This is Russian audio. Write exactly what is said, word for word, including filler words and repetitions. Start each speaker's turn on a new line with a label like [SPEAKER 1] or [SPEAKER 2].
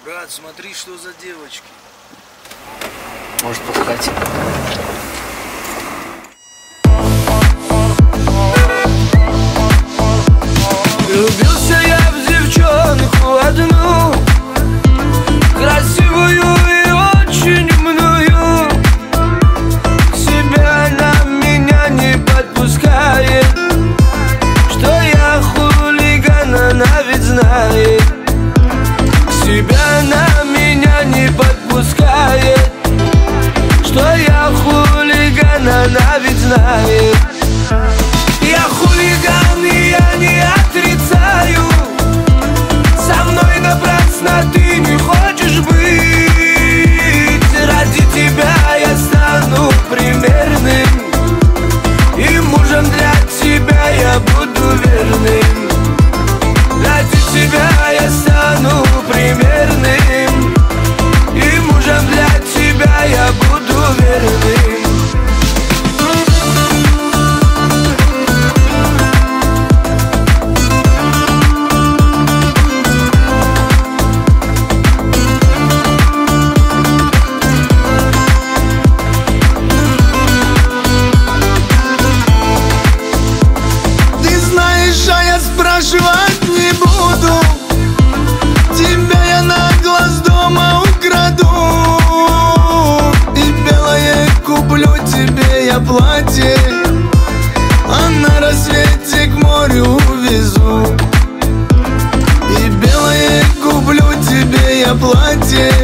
[SPEAKER 1] Брат, смотри, что за девочки.
[SPEAKER 2] Может, подхватить.
[SPEAKER 1] Влюбился я в девчонку одну, красивую и очень умную. К себе она меня не подпускает, что я хулиган, она ведь знает. К себе она меня не подпускает, что я хулиган, она ведь знает. Я хулиган, и я не отрицаю. Со мной напрасно ты не хочешь быть. Ради тебя я стану примерным, и мужем для тебя я буду верным. Ради тебя я стану примерным, и мужем для тебя я буду верным.
[SPEAKER 3] Спрашивать не буду, тебя я на глаз дома украду, и белое куплю тебе я платье, а на рассвете к морю увезу. И белое куплю тебе я платье,